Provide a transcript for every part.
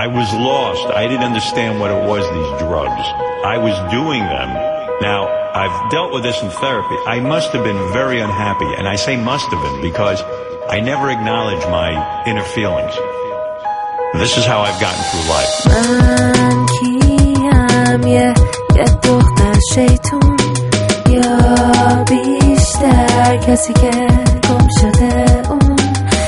I was lost. I didn't understand what it was, these drugs. I was doing them. Now, I've dealt with this in therapy. I must have been very unhappy, and I say must have been because I never acknowledged my inner feelings. This is how I've gotten through life. من کیم یه دختر شیطون یا بیشتر کسی که گم شده اون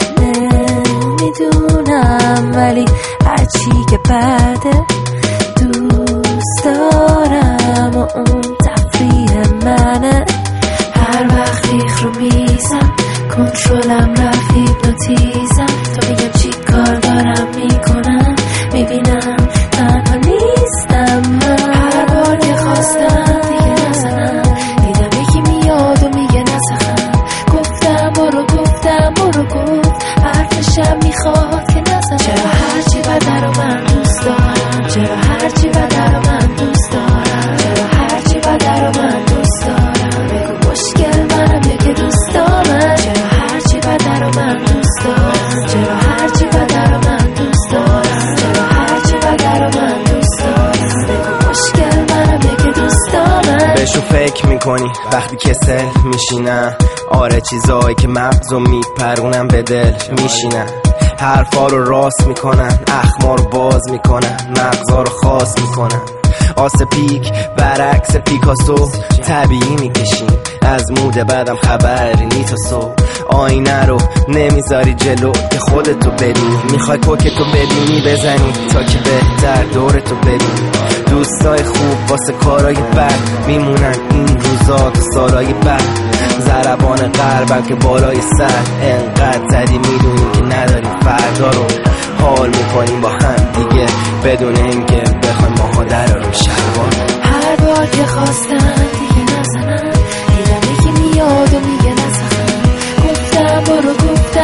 نمیدونم ولی هرچی که بعده دوست دارم و اون تفریح منه هر وقت ریخ رو میزم کنترلم رفت هیپنوتیزم تو میگم چی کار دارم میکنم میبینم تنها نیستم من هر بار که خواستم دیگه نزنم دیدم یکی میاد و میگه نسخم گفتم برو گفت حرفشم میخواد که نزنم چرا هرچی بده رو من دوست دارم چرا هرچی بده رو من دوست دارم چرا هرچی بده رو من دوست دارم بگو مشکل منم یا که دوست دارم چرا هرچی بده رو من دوست دارم چرا هرچی بده رو من دوست دارم چرا هرچی بده رو من دوست دارم بگو مشکل منم یا که دوست دارم بهشون فکر میکنی وقتی کسل میشینم آره چیزایی که مغزو میپرونم به دل میشینم حرفا رو راست میکنن اخما رو باز میکنن مغزا رو خاص میکنن آس پیک برعکس پیکاسو طبیعی میکشیم از مود بعدم خبری نی تا صبح آینه رو نمیذاری جلو که خودتو ببینی میخوای کوکتو ببینی بزنی تا که بهتر دورتو ببینی دوستای خوب واسه کارای بد میمونن این روزا تو سالای بد ضربان قلبم که بالای سر انقدر زدی میدونی که نداریم فردا رو حال میکنیم با هم دیگه بدون اینکه بخوایم ماها دراریم شلوار هر بار که خواستم دیگه نزنم دیدم یکی میاد و میگه نزنم گفتم برو گفت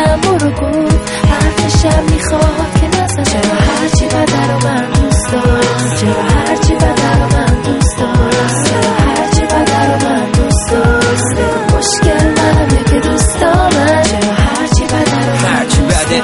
حرفشم میخواد که نزنم چرا هرچی بده رو من دوست دارم چرا هرچی بده رو من دوست دارم چرا هرچی بده رو من دوست دارم مشکل منم یا که دوست دارم چرا هرچی بده رو من هرچی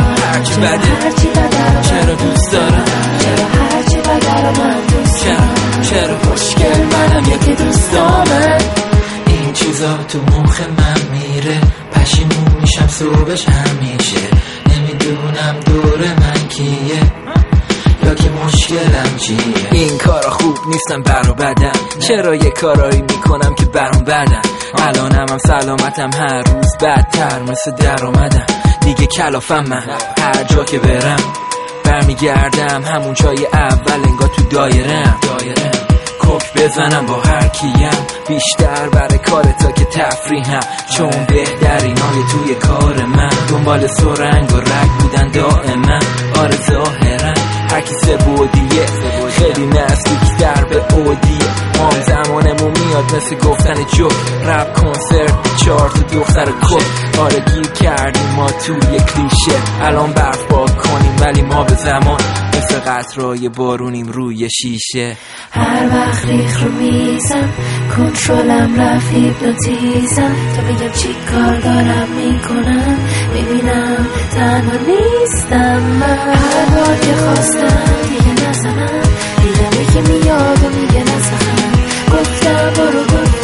بده چرا دوست دارم چرا هرچی بده رو من دوست دارم چرا مشکل منم یا که دوست دارم این چیزا تو مخ من میره پشیمون میشم صبحش همیشه نمیدونم دور من کیه یا که مشکلم چیه این کارا خوب نیستم برا بدم چرا یه کارایی میکنم که برام بدم الانم هم سلامتم هر روز بدتر مثل در آمدم دیگه کلافم من هر جا که برم برمیگردم همون جای اول انگار تو دایرم کوک بزنم با هر کیم بیشتر برای کار تا که تفریحم چون بهترینای توی کار من دنبال سرنگ و رگ بودن دائما آره ظاهرا هر کی سه بودیه خیلی نزدیک‌تر به اودیه ما زمانمون میاد مثل گفتن جوک رپ کنسرت 4 تا دختر کل آره گیر کردیم ما توی کلیشه الان برف باد کنیم ولی ما به زمان مثل قطرهای بارونیم روی شیشه هر وقت ریخ رو میزم کنترلم رفت هیپنوتیزم تا میگم چی کار دارم میکنم میبینم تنها نیستم من هر بار که خواستم دیگه نزنم دیدم یکی میاد و میگه نزنم گفتم برو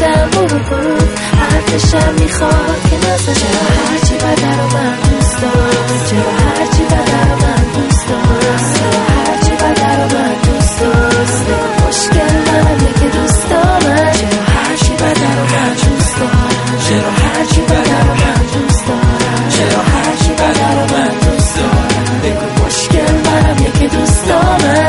حرفشم میخواد که نزنم چرا هرچی بده رو من دوست دارم چرا هرچی بده رو من دوست دارم چرا هرچی بده رو من دوست دارم مشکل منم یا که دوست دارم چرا هرچی بده رو من دوست دارم چرا هرچی بده رو من دوست دارم چرا هرچی بده رو من دوست دارم بگو مشکل منم یا که دوست دارم